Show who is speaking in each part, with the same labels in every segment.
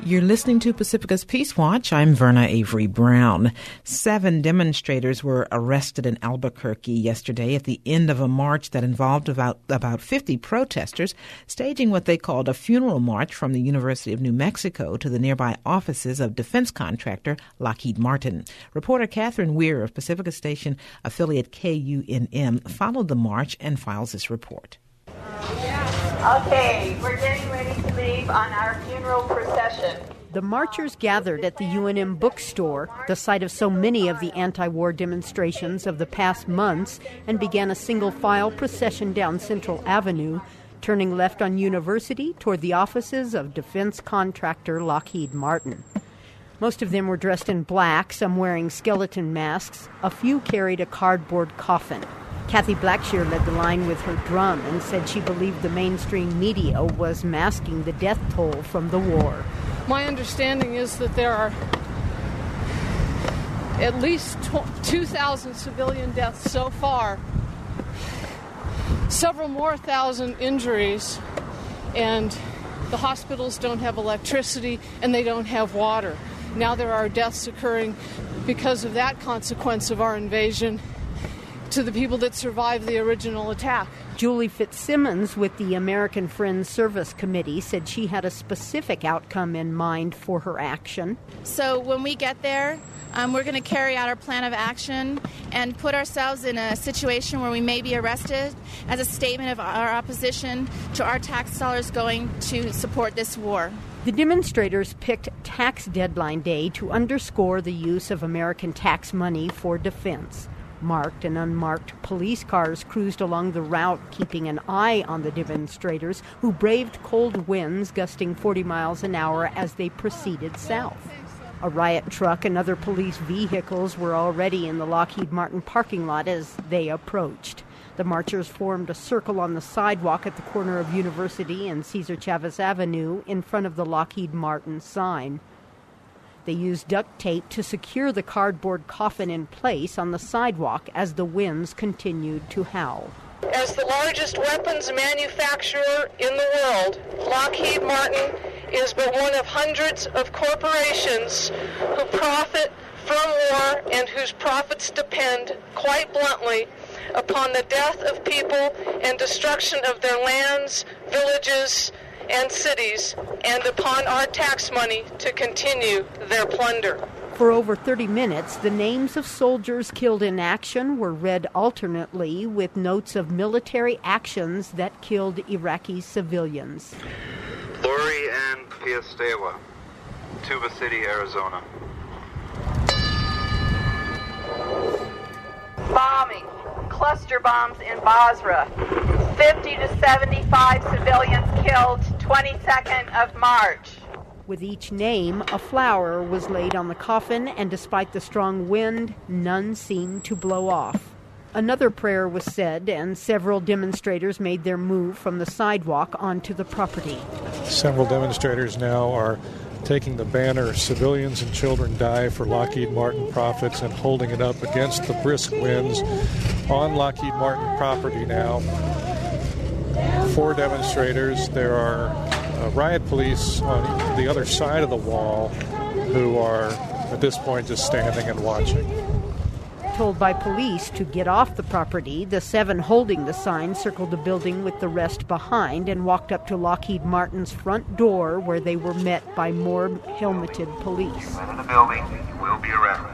Speaker 1: You're listening to Pacifica's Peace Watch. I'm Verna Avery Brown. 7 demonstrators were arrested in Albuquerque yesterday at the end of a march that involved about 50 protesters staging what they called a funeral march from the University of New Mexico to the nearby offices of defense contractor Lockheed Martin. Reporter Catherine Weir of Pacifica Station affiliate KUNM followed the march and files this report.
Speaker 2: Okay, we're getting ready to leave on our funeral procession.
Speaker 3: The marchers gathered at the UNM bookstore, the site of so many of the anti-war demonstrations of the past months, and began a single-file procession down Central Avenue, turning left on University toward the offices of defense contractor Lockheed Martin. Most of them were dressed in black, some wearing skeleton masks. A few carried a cardboard coffin. Kathy Blackshear led the line with her drum and said she believed the mainstream media was masking the death toll from the war.
Speaker 4: My understanding is that there are at least 2,000 civilian deaths so far, several more thousand injuries, and the hospitals don't have electricity and they don't have water. Now there are deaths occurring because of that consequence of our invasion to the people that survived the original attack.
Speaker 3: Julie Fitzsimmons with the American Friends Service Committee said she had a specific outcome in mind for her action.
Speaker 5: So when we get there, we're going to carry out our plan of action and put ourselves in a situation where we may be arrested as a statement of our opposition to our tax dollars going to support this war.
Speaker 3: The demonstrators picked tax deadline day to underscore the use of American tax money for defense. Marked and unmarked police cars cruised along the route, keeping an eye on the demonstrators, who braved cold winds gusting 40 miles an hour as they proceeded south. A riot truck and other police vehicles were already in the Lockheed Martin parking lot as they approached. The marchers formed a circle on the sidewalk at the corner of University and Cesar Chavez Avenue in front of the Lockheed Martin sign. They used duct tape to secure the cardboard coffin in place on the sidewalk as the winds continued to howl.
Speaker 2: As the largest weapons manufacturer in the world, Lockheed Martin is but one of hundreds of corporations who profit from war and whose profits depend, quite bluntly, upon the death of people and destruction of their lands, villages, and cities, and upon our tax money to continue their plunder.
Speaker 3: For over 30 minutes, the names of soldiers killed in action were read alternately with notes of military actions that killed Iraqi civilians.
Speaker 6: Lori Ann Piestewa, Tuba City, Arizona.
Speaker 2: Bombing, cluster bombs in Basra. 50 to 75 civilians killed 22nd of March.
Speaker 3: With each name, a flower was laid on the coffin, and despite the strong wind, none seemed to blow off. Another prayer was said, and several demonstrators made their move from the sidewalk onto the property.
Speaker 7: Several demonstrators now are taking the banner, "Civilians and Children Die for Lockheed Martin Profits," and holding it up against the brisk winds on Lockheed Martin property now. 4 demonstrators. There are riot police on the other side of the wall who are, at this point, just standing and watching.
Speaker 3: Told by police to get off the property, the 7 holding the sign circled the building with the rest behind and walked up to Lockheed Martin's front door, where they were met by more helmeted police.
Speaker 6: In the building, you will be arrested.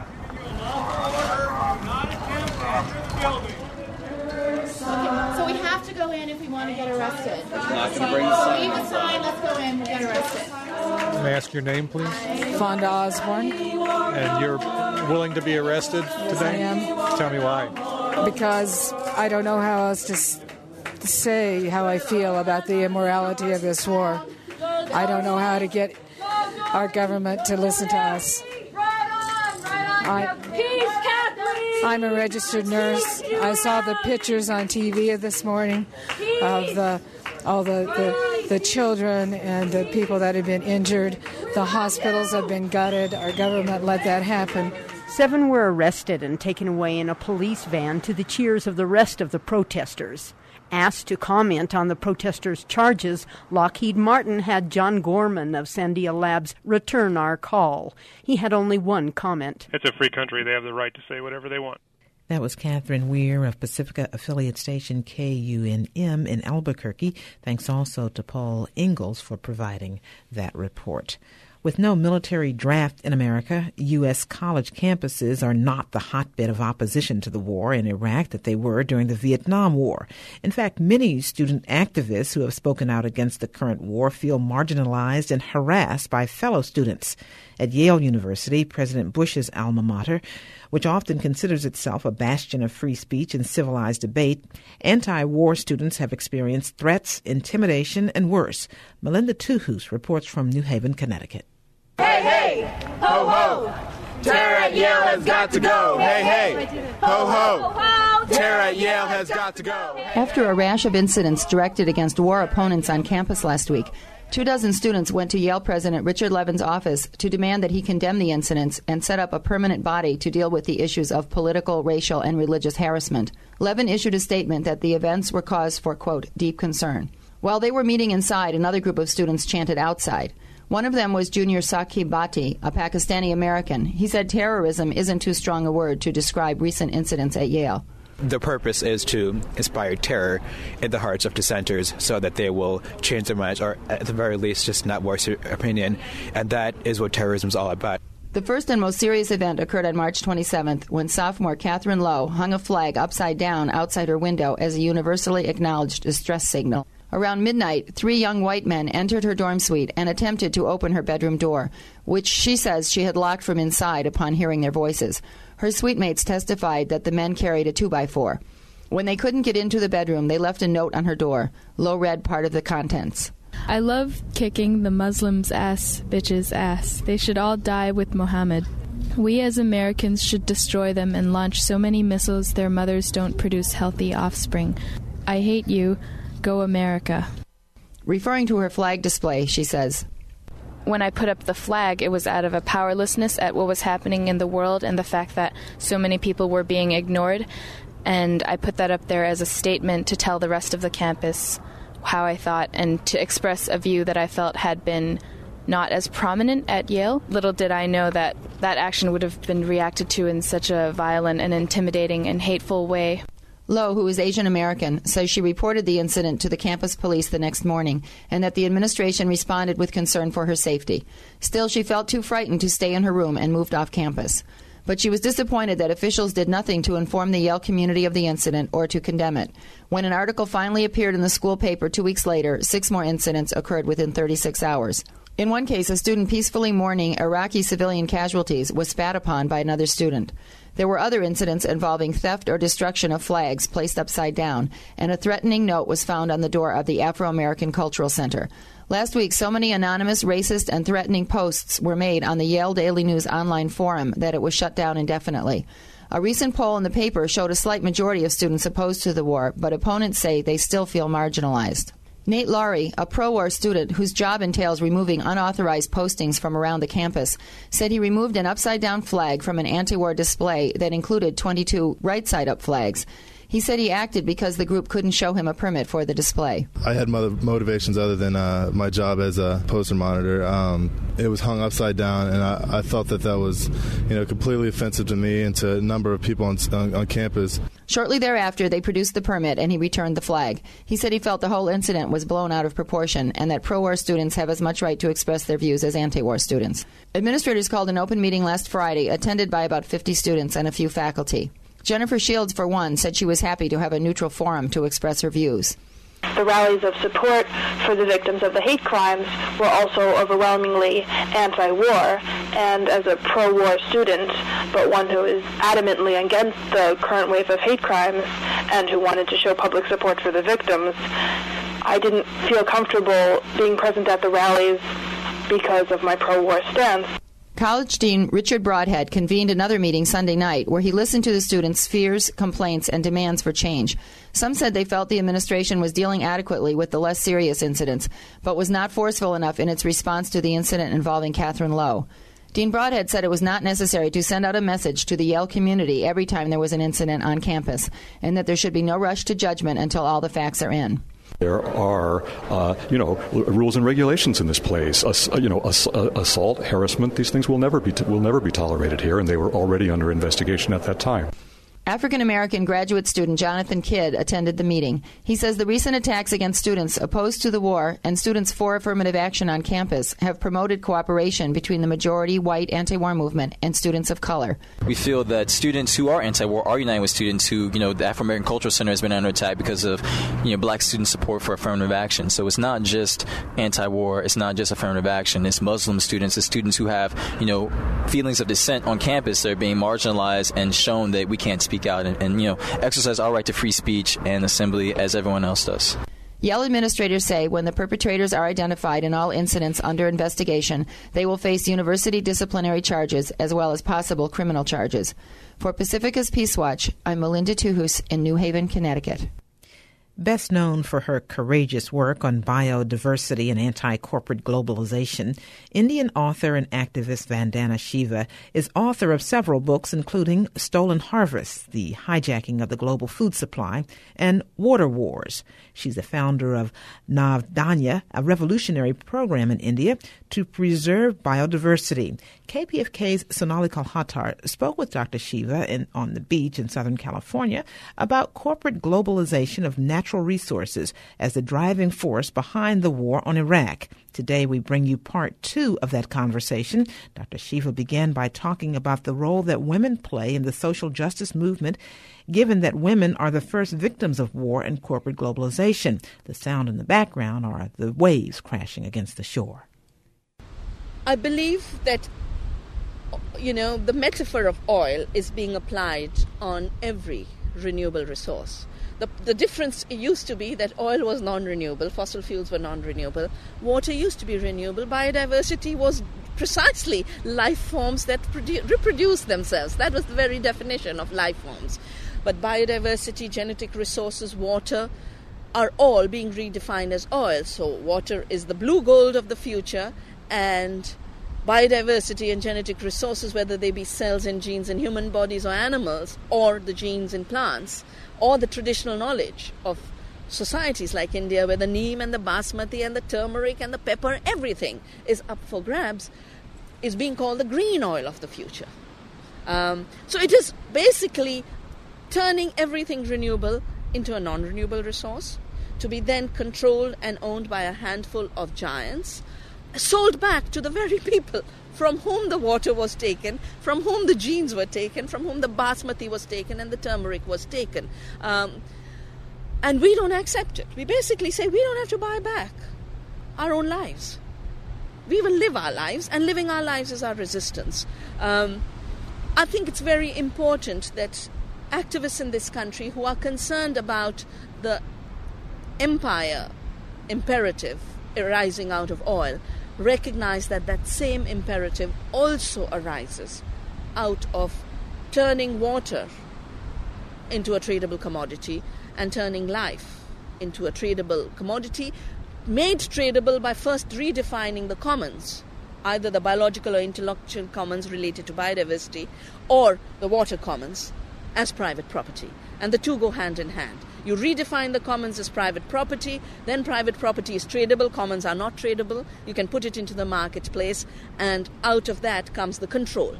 Speaker 5: So we have to go in if we want to get arrested. Leave the sign, let's go in, we'll get arrested.
Speaker 7: May I ask your name, please?
Speaker 8: Fonda Osborne.
Speaker 7: And you're willing to be arrested today?
Speaker 8: Yes, I am.
Speaker 7: Tell me why.
Speaker 8: Because I don't know how else to say how I feel about the immorality of this war. I don't know how to get our government to listen to us. I'm a registered nurse. I saw the pictures on TV this morning of all the children and the people that have been injured. The hospitals have been gutted. Our government let that happen.
Speaker 3: 7 were arrested and taken away in a police van to the cheers of the rest of the protesters. Asked to comment on the protesters' charges, Lockheed Martin had John Gorman of Sandia Labs return our call. He had only one comment.
Speaker 9: It's a free country. They have the right to say whatever they want.
Speaker 1: That was Catherine Weir of Pacifica affiliate station KUNM in Albuquerque. Thanks also to Paul Ingalls for providing that report. With no military draft in America, U.S. college campuses are not the hotbed of opposition to the war in Iraq that they were during the Vietnam War. In fact, many student activists who have spoken out against the current war feel marginalized and harassed by fellow students. At Yale University, President Bush's alma mater, which often considers itself a bastion of free speech and civilized debate, anti-war students have experienced threats, intimidation, and worse. Melinda Tuhus reports from New Haven, Connecticut.
Speaker 10: Hey, hey, ho, ho, terror at Yale has got to go. Hey, hey, ho, ho, terror at Yale has got to go.
Speaker 11: After a rash of incidents directed against war opponents on campus last week, 24 students went to Yale President Richard Levin's office to demand that he condemn the incidents and set up a permanent body to deal with the issues of political, racial, and religious harassment. Levin issued a statement that the events were cause for, quote, deep concern. While they were meeting inside, another group of students chanted outside. One of them was Junior Saqib Bhatti, a Pakistani-American. He said terrorism isn't too strong a word to describe recent incidents at Yale.
Speaker 12: The purpose is to inspire terror in the hearts of dissenters so that they will change their minds, or at the very least just not voice their opinion. And that is what terrorism is all about.
Speaker 11: The first and most serious event occurred on March 27th when sophomore Catherine Lowe hung a flag upside down outside her window as a universally acknowledged distress signal. Around midnight, 3 young white men entered her dorm suite and attempted to open her bedroom door, which she says she had locked from inside upon hearing their voices. Her suite mates testified that the men carried a 2x4. When they couldn't get into the bedroom, they left a note on her door. Lowe read part of the contents.
Speaker 13: I love kicking the Muslims' ass, bitches' ass. They should all die with Muhammad. We as Americans should destroy them and launch so many missiles their mothers don't produce healthy offspring. I hate you. Go America.
Speaker 11: Referring to her flag display, she says,
Speaker 13: when I put up the flag, it was out of a powerlessness at what was happening in the world and the fact that so many people were being ignored. And I put that up there as a statement to tell the rest of the campus how I thought and to express a view that I felt had been not as prominent at Yale. Little did I know that that action would have been reacted to in such a violent and intimidating and hateful way.
Speaker 11: Lowe, who is Asian American, says she reported the incident to the campus police the next morning and that the administration responded with concern for her safety. Still, she felt too frightened to stay in her room and moved off campus. But she was disappointed that officials did nothing to inform the Yale community of the incident or to condemn it. When an article finally appeared in the school paper 2 weeks later, 6 more incidents occurred within 36 hours. In one case, a student peacefully mourning Iraqi civilian casualties was spat upon by another student. There were other incidents involving theft or destruction of flags placed upside down, and a threatening note was found on the door of the Afro-American Cultural Center. Last week, so many anonymous, racist, and threatening posts were made on the Yale Daily News online forum that it was shut down indefinitely. A recent poll in the paper showed a slight majority of students opposed to the war, but opponents say they still feel marginalized. Nate Laurie, a pro-war student whose job entails removing unauthorized postings from around the campus, said he removed an upside-down flag from an anti-war display that included 22 right-side-up flags. He said he acted because the group couldn't show him a permit for the display.
Speaker 14: I had motivations other than my job as a poster monitor. It was hung upside down, and I felt that was, completely offensive to me and to a number of people on campus.
Speaker 11: Shortly thereafter, they produced the permit, and he returned the flag. He said he felt the whole incident was blown out of proportion and that pro-war students have as much right to express their views as anti-war students. Administrators called an open meeting last Friday, attended by about 50 students and a few faculty. Jennifer Shields, for one, said she was happy to have a neutral forum to express her views.
Speaker 15: The rallies of support for the victims of the hate crimes were also overwhelmingly anti-war, and as a pro-war student, but one who is adamantly against the current wave of hate crimes and who wanted to show public support for the victims, I didn't feel comfortable being present at the rallies because of my pro-war stance.
Speaker 11: College Dean Richard Broadhead convened another meeting Sunday night where he listened to the students' fears, complaints, and demands for change. Some said they felt the administration was dealing adequately with the less serious incidents, but was not forceful enough in its response to the incident involving Catherine Lowe. Dean Broadhead said it was not necessary to send out a message to the Yale community every time there was an incident on campus, and that there should be no rush to judgment until all the facts are in.
Speaker 16: There are, rules and regulations in this place. Assault, harassment, these things will never be tolerated here, and they were already under investigation at that time.
Speaker 11: African-American graduate student Jonathan Kidd attended the meeting. He says the recent attacks against students opposed to the war and students for affirmative action on campus have promoted cooperation between the majority white anti-war movement and students of color.
Speaker 17: We feel that students who are anti-war are uniting with students who, the Afro-American Cultural Center has been under attack because of, black student support for affirmative action. So it's not just anti-war, it's not just affirmative action, it's Muslim students, it's students who have, feelings of dissent on campus that are being marginalized and shown that we can't speak out and exercise our right to free speech and assembly as everyone else does.
Speaker 11: Yale administrators say when the perpetrators are identified in all incidents under investigation, they will face university disciplinary charges as well as possible criminal charges. For Pacifica's Peace Watch, I'm Melinda Tuhus in New Haven, Connecticut.
Speaker 1: Best known for her courageous work on biodiversity and anti-corporate globalization, Indian author and activist Vandana Shiva is author of several books, including Stolen Harvests, The Hijacking of the Global Food Supply, and Water Wars. She's the founder of Navdanya, a revolutionary program in India to preserve biodiversity. KPFK's Sonali Kalhatar spoke with Dr. Shiva on the beach in Southern California about corporate globalization of natural resources as the driving force behind the war on Iraq. Today we bring you part 2 of that conversation. Dr. Shiva began by talking about the role that women play in the social justice movement, given that women are the first victims of war and corporate globalization. The sound in the background are the waves crashing against the shore.
Speaker 18: I believe that, the metaphor of oil is being applied on every renewable resource. The difference used to be that oil was non-renewable, fossil fuels were non-renewable, water used to be renewable, biodiversity was precisely life forms that reproduce themselves. That was the very definition of life forms. But biodiversity, genetic resources, water are all being redefined as oil. So water is the blue gold of the future, and biodiversity and genetic resources, whether they be cells and genes in human bodies or animals, or the genes in plants, or the traditional knowledge of societies like India, where the neem and the basmati and the turmeric and the pepper, everything is up for grabs, is being called the green oil of the future. So it is basically turning everything renewable into a non-renewable resource, to be then controlled and owned by a handful of giants, sold back to the very people from whom the water was taken, from whom the genes were taken, from whom the basmati was taken and the turmeric was taken. And we don't accept it. We basically say we don't have to buy back our own lives. We will live our lives, and living our lives is our resistance. I think it's very important that activists in this country who are concerned about the empire imperative arising out of oil recognize that that same imperative also arises out of turning water into a tradable commodity and turning life into a tradable commodity, made tradable by first redefining the commons, either the biological or intellectual commons related to biodiversity or the water commons, as private property. And the two go hand in hand. You redefine the commons as private property, then private property is tradable, commons are not tradable. You can put it into the marketplace, and out of that comes the control.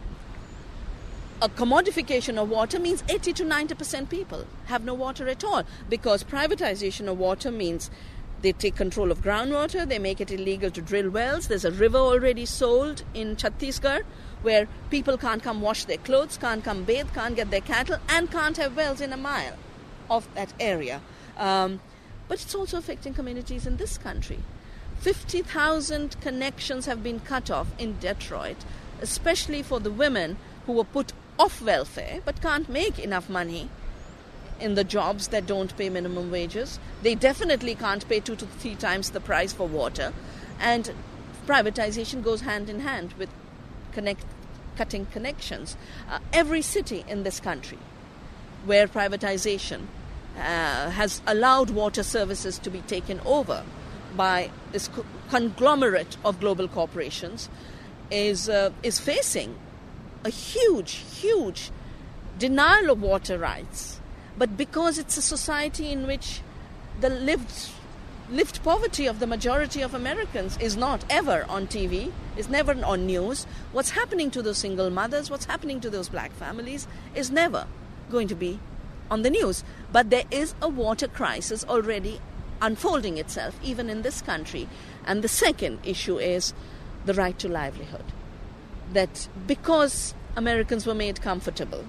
Speaker 18: A commodification of water means 80 to 90% people have no water at all, because privatization of water means they take control of groundwater, they make it illegal to drill wells. There's a river already sold in Chhattisgarh where people can't come wash their clothes, can't come bathe, can't get their cattle, and can't have wells in a mile of that area. But it's also affecting communities in this country. 50,000 connections have been cut off in Detroit, especially for the women who were put off welfare but can't make enough money in the jobs that don't pay minimum wages. They definitely can't pay 2 to 3 times the price for water. And privatization goes hand in hand with cutting connections. Every city in this country where privatization has allowed water services to be taken over by this conglomerate of global corporations is facing a huge denial of water rights. But because it's a society in which the lived poverty of the majority of Americans is not ever on TV, is never on news, what's happening to those single mothers, what's happening to those black families is never going to be on the news. But there is a water crisis already unfolding itself, even in this country. And the second issue is the right to livelihood. That because Americans were made comfortable,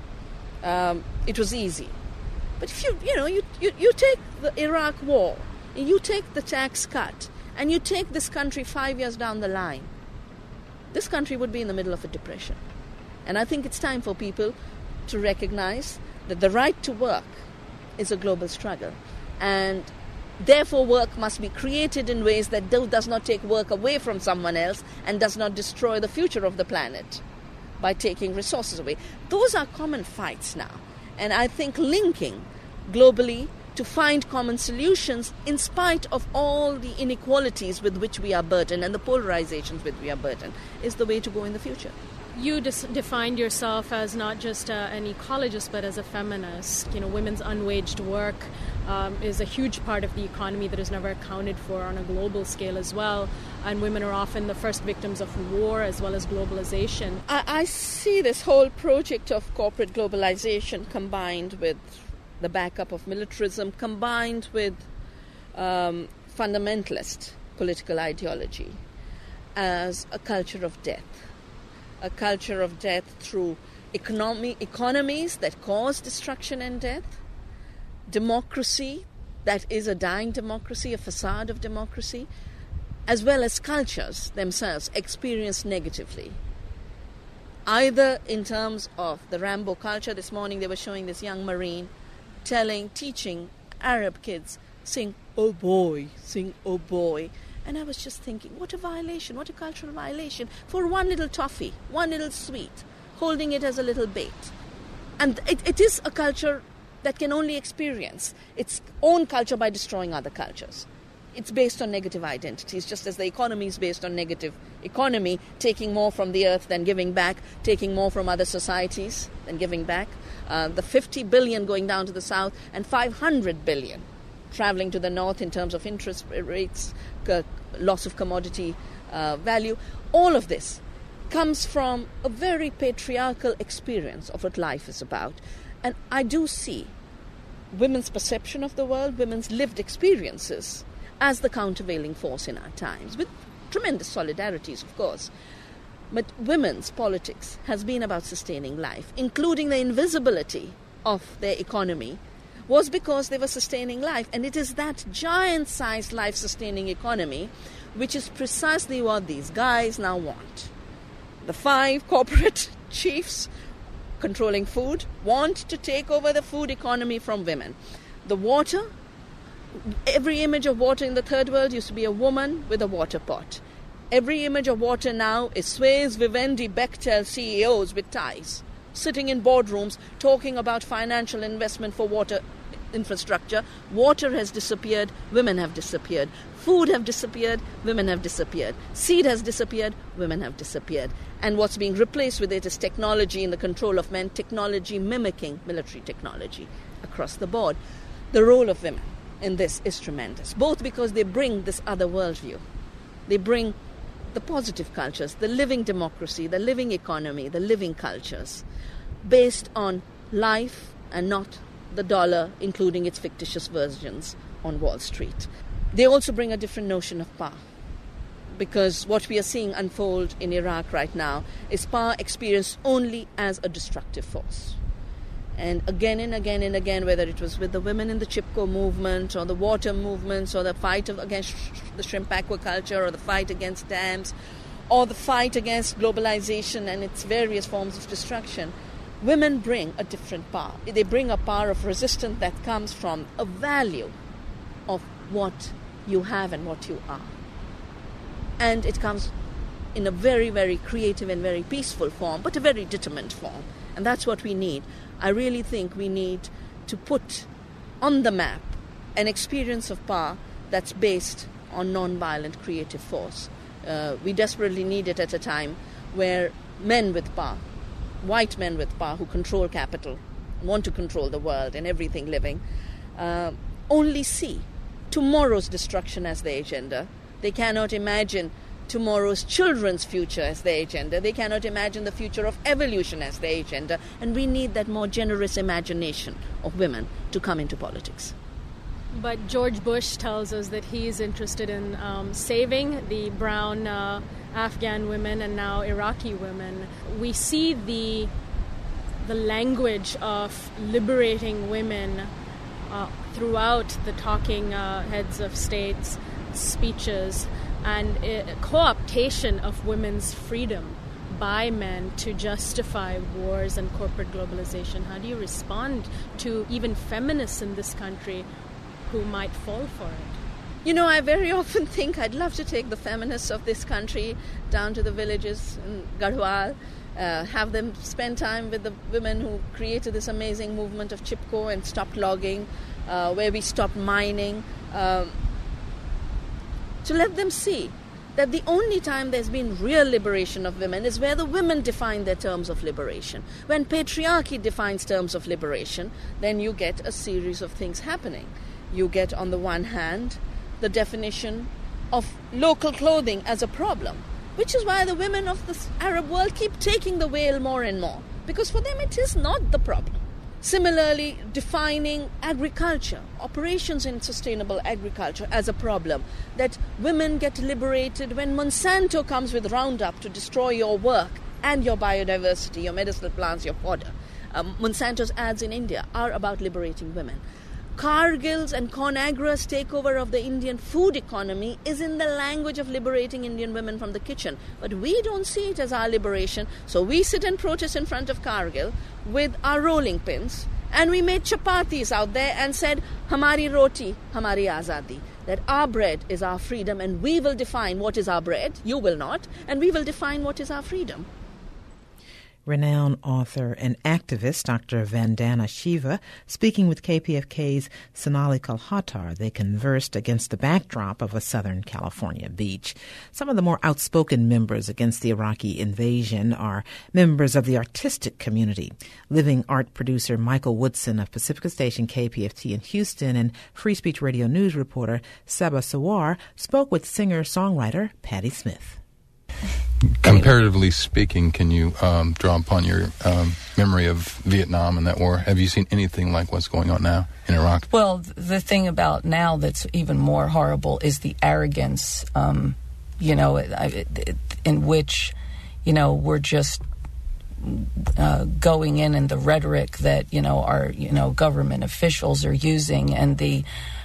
Speaker 18: it was easy. But if you take the Iraq war, you take the tax cut, and you take this country 5 years down the line, this country would be in the middle of a depression. And I think it's time for people to recognize that the right to work is a global struggle. And therefore work must be created in ways that does not take work away from someone else and does not destroy the future of the planet by taking resources away. Those are common fights now. And I think linking globally to find common solutions in spite of all the inequalities with which we are burdened and the polarizations with which we are burdened is the way to go in the future.
Speaker 19: You defined yourself as not just an ecologist but as a feminist. Women's unwaged work is a huge part of the economy that is never accounted for on a global scale as well. And women are often the first victims of war as well as globalization.
Speaker 18: I see this whole project of corporate globalization combined with the backup of militarism, combined with fundamentalist political ideology as a culture of death. A culture of death through economies that cause destruction and death, democracy that is a dying democracy, a facade of democracy, as well as cultures themselves experienced negatively. Either in terms of the Rambo culture, this morning they were showing this young Marine teaching Arab kids, sing, oh boy, sing, oh boy. And I was just thinking, what a violation, what a cultural violation for one little toffee, one little sweet, holding it as a little bait. And it is a culture that can only experience its own culture by destroying other cultures. It's based on negative identities, just as the economy is based on negative economy, taking more from the earth than giving back, taking more from other societies than giving back. The 50 billion going down to the south and 500 billion traveling to the north in terms of interest rates, loss of commodity value. All of this comes from a very patriarchal experience of what life is about. And I do see women's perception of the world, women's lived experiences as the countervailing force in our times, with tremendous solidarities, of course. But women's politics has been about sustaining life, including the invisibility of their economy, was because they were sustaining life. And it is that giant-sized life-sustaining economy which is precisely what these guys now want. The 5 corporate chiefs controlling food want to take over the food economy from women. The water, every image of water in the third world used to be a woman with a water pot. Every image of water now is Suez, Vivendi, Bechtel CEOs with ties, sitting in boardrooms talking about financial investment for water infrastructure. Water has disappeared, women have disappeared. Food have disappeared, women have disappeared. Seed has disappeared, women have disappeared. And what's being replaced with it is technology in the control of men, technology mimicking military technology across the board. The role of women in this is tremendous, both because they bring this other worldview. They bring the positive cultures, the living democracy, the living economy, the living cultures, based on life and not the dollar, including its fictitious versions on Wall Street. They also bring a different notion of power, because what we are seeing unfold in Iraq right now is power experienced only as a destructive force. And again and again and again, whether it was with the women in the Chipko movement or the water movements or the fight against the shrimp aquaculture or the fight against dams or the fight against globalization and its various forms of destruction, women bring a different power. They bring a power of resistance that comes from a value of what you have and what you are. And it comes in a very, very creative and very peaceful form, but a very determined form. And that's what we need. I really think we need to put on the map an experience of power that's based on non-violent creative force, We desperately need it at a time where men with power, white men with power who control capital, want to control the world and everything living, only see tomorrow's destruction as their agenda. They cannot imagine tomorrow's children's future as their agenda. They cannot imagine the future of evolution as their agenda. And we need that more generous imagination of women to come into politics.
Speaker 19: But George Bush tells us that he is interested in saving the brown Afghan women and now Iraqi women. We see the language of liberating women throughout the talking heads of states' speeches, and co-optation of women's freedom by men to justify wars and corporate globalization. How do you respond to even feminists in this country who might fall for it?
Speaker 18: You know, I very often think I'd love to take the feminists of this country down to the villages in Garhwal, have them spend time with the women who created this amazing movement of Chipko and stopped logging, where we stopped mining, to let them see that the only time there's been real liberation of women is where the women define their terms of liberation. When patriarchy defines terms of liberation, then you get a series of things happening. You get, on the one hand, the definition of local clothing as a problem, which is why the women of the Arab world keep taking the veil more and more, because for them it is not the problem. Similarly, defining agriculture, operations in sustainable agriculture as a problem, that women get liberated when Monsanto comes with Roundup to destroy your work and your biodiversity, your medicinal plants, your fodder. Monsanto's ads in India are about liberating women. Cargill's and ConAgra's takeover of the Indian food economy is in the language of liberating Indian women from the kitchen. But we don't see it as our liberation, so we sit and protest in front of Cargill with our rolling pins, and we made chapatis out there and said, Hamari roti, hamari azadi, that our bread is our freedom, and we will define what is our bread, you will not, and we will define what is our freedom.
Speaker 1: Renowned author and activist Dr. Vandana Shiva speaking with KPFK's Sonali Kolhatkar. They conversed against the backdrop of a Southern California beach. Some of the more outspoken members against the Iraqi invasion are members of the artistic community. Living art producer Michael Woodson of Pacifica Station KPFT in Houston and Free Speech Radio News reporter Seba Sawar spoke with singer-songwriter Patti Smith.
Speaker 20: Comparatively speaking, can you draw upon your memory of Vietnam and that war? Have you seen anything like what's going on now in Iraq?
Speaker 21: Well, the thing about now that's even more horrible is the arrogance, in which, we're just going in and the rhetoric that, our, government officials are using, and the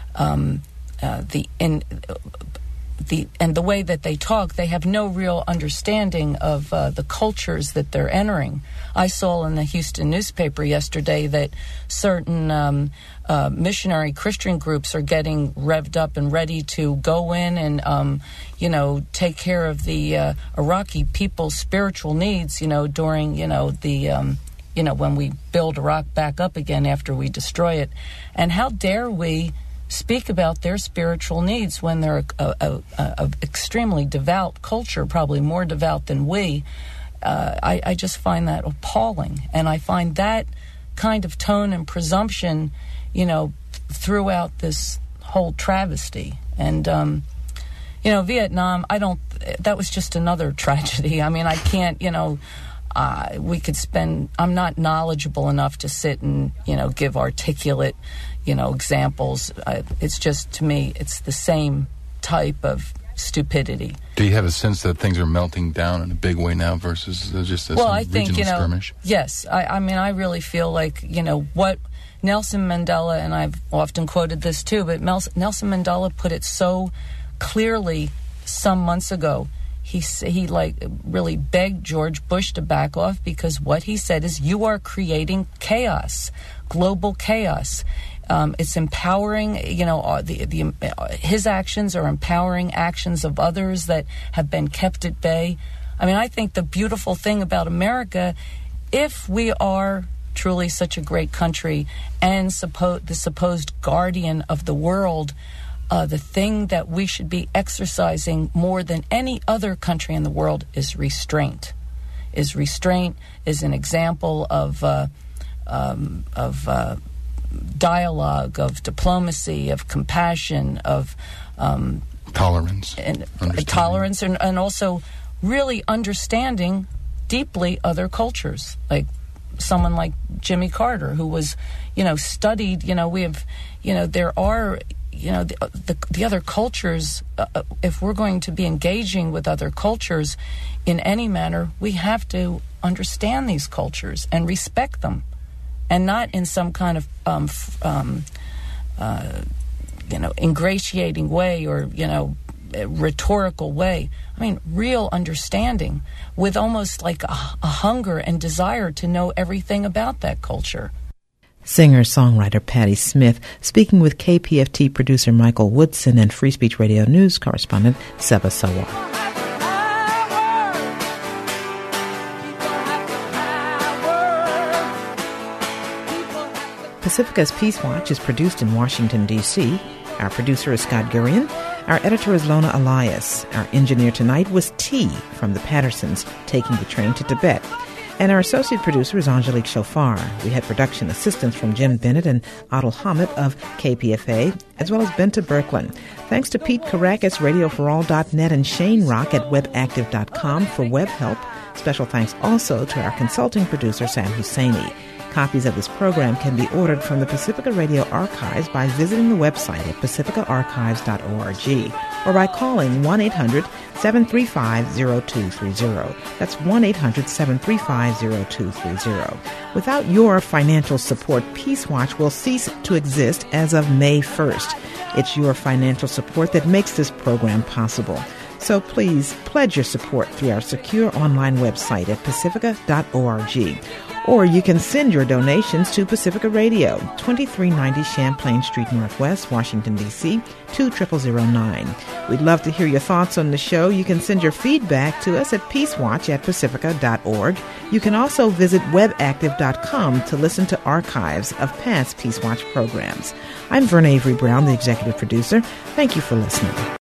Speaker 21: way that they talk, they have no real understanding of the cultures that they're entering. I saw in the Houston newspaper yesterday that certain missionary Christian groups are getting revved up and ready to go in and, take care of the Iraqi people's spiritual needs, during, when we build Iraq back up again after we destroy it. And how dare we speak about their spiritual needs when they're a extremely devout culture, probably more devout than we. I just find that appalling. And I find that kind of tone and presumption, throughout this whole travesty. And, Vietnam, that was just another tragedy. I mean, I can't, I'm not knowledgeable enough to sit and, give articulate, examples. It's just, to me, it's the same type of stupidity.
Speaker 20: Do you have a sense that things are melting down in a big way now versus just a regional skirmish?
Speaker 21: Yes. I really feel like, what Nelson Mandela, and I've often quoted this too, but Nelson Mandela put it so clearly some months ago. He really begged George Bush to back off, because what he said is, you are creating chaos, global chaos. It's empowering, his actions are empowering actions of others that have been kept at bay. I think the beautiful thing about America, if we are truly such a great country and the supposed guardian of the world, the thing that we should be exercising more than any other country in the world is restraint. Restraint is an example of dialogue, of diplomacy, of compassion, of
Speaker 20: tolerance,
Speaker 21: and also really understanding deeply other cultures, like someone like Jimmy Carter, who was, studied. We have, there are, the other cultures. If we're going to be engaging with other cultures in any manner, we have to understand these cultures and respect them, and not in some kind of ingratiating way or rhetorical way. I mean, real understanding with almost like a hunger and desire to know everything about that culture.
Speaker 1: Singer-songwriter Patti Smith speaking with KPFT producer Michael Woodson and Free Speech Radio News correspondent Seba Sawar. Pacifica's Peace Watch is produced in Washington, D.C. Our producer is Scott Gurian. Our editor is Lona Elias. Our engineer tonight was T from the Pattersons, taking the train to Tibet. And our associate producer is Angelique Chauffard. We had production assistance from Jim Bennett and Adil Hamid of KPFA, as well as Benta Berkland. Thanks to Pete Caracas, RadioForAll.net, and Shane Rock at WebActive.com for web help. Special thanks also to our consulting producer, Sam Husseini. Copies of this program can be ordered from the Pacifica Radio Archives by visiting the website at pacificaarchives.org or by calling 1-800-735-0230. That's 1-800-735-0230. Without your financial support, Peace Watch will cease to exist as of May 1st. It's your financial support that makes this program possible. So please pledge your support through our secure online website at pacifica.org. Or you can send your donations to Pacifica Radio, 2390 Champlain Street Northwest, Washington, D.C., 20009. We'd love to hear your thoughts on the show. You can send your feedback to us at peacewatch@pacifica.org. You can also visit webactive.com to listen to archives of past Peace Watch programs. I'm Verna Avery Brown, the executive producer. Thank you for listening.